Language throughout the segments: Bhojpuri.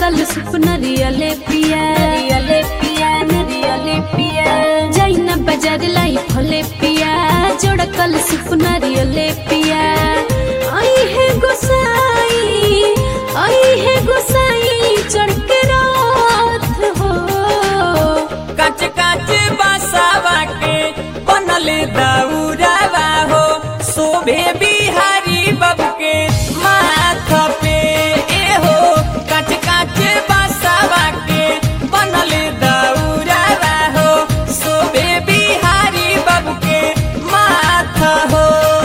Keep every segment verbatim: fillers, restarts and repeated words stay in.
कल सुपनरियले पिया रियले पिया नरियले पिया जाइना बाजार लाई फले पिया जोड़ कल सुपनरियले पिया आई है गोसाई आई है गोसाई चढ़ के रात हो काच काच बासावा के बनल दौरावा हो शोभे बिहारी बाबू के माथा पे ए हो काच काच बासावा के बनल दौरावा हो शोभे बिहारी बाबू के माथा हो।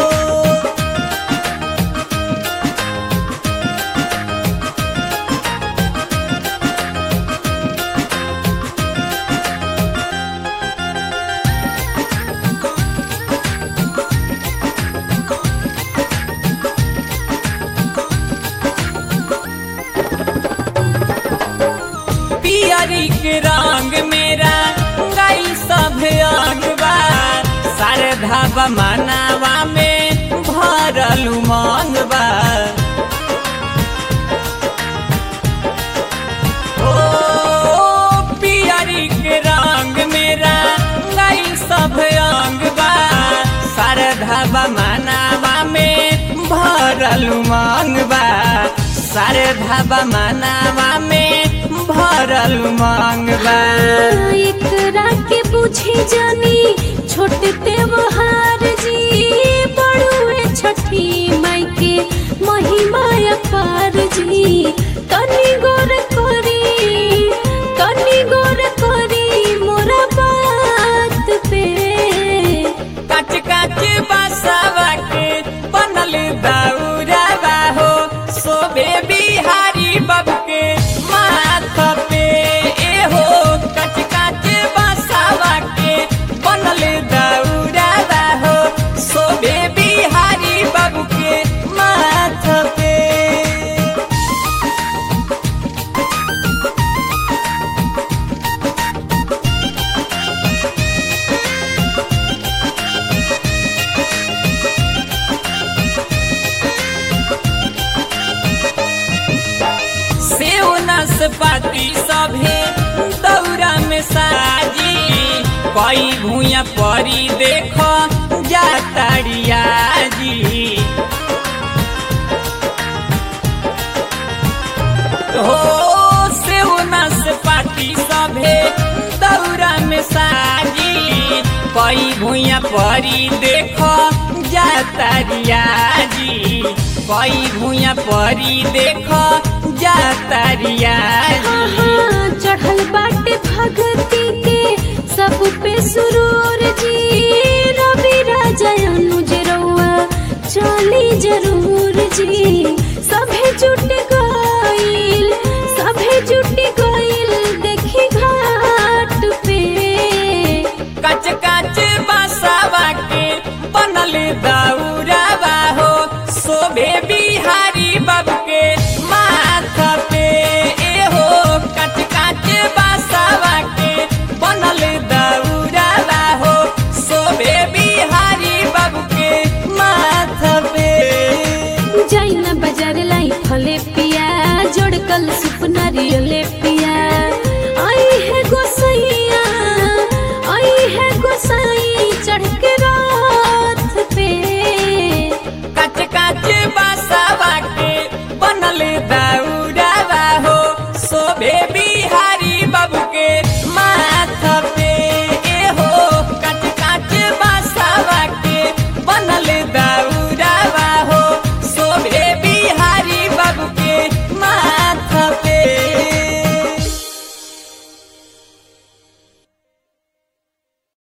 पियरी के रंग मेरा गई सब अंग बा शारदा बा मनावा में भरल उमंग बा ओ पियरी के रंग मेरा गई सब अंग बा शारदा बा मनावा में भरल उमंग बा शारदा बा मनावा में भरल मांगबा एकरा के बुझी जानी छोटे त्योहार जी बड़ुए छठी माई के महिमा अपार जी तनी गोर करी तनी गोर करी मोरा बात पे काच काच बासावा के बनल दौरावा हो शोभे बिहारी बाबू के माथा पे ए हो काच काच बासावा के बनल दौरावा हो शोभे बिहारी बाबू के माथा पे। नाशपाती सभे दौरा में साजी कई भूया परी देखो जातारिया जी हो से नाशपाती सभे दौरा में साजी कई भूया परी देखो जातारिया जी कई भूया परी देखो जातारिया चढ़ल बाटे भगती के सब पे सुरूर जी रवि राजा अनुज रउआ चली जरूर जी सभे जुट गइल सभे जुट गइल देखी घाट पे काच काच बासावा के बनल दाऊ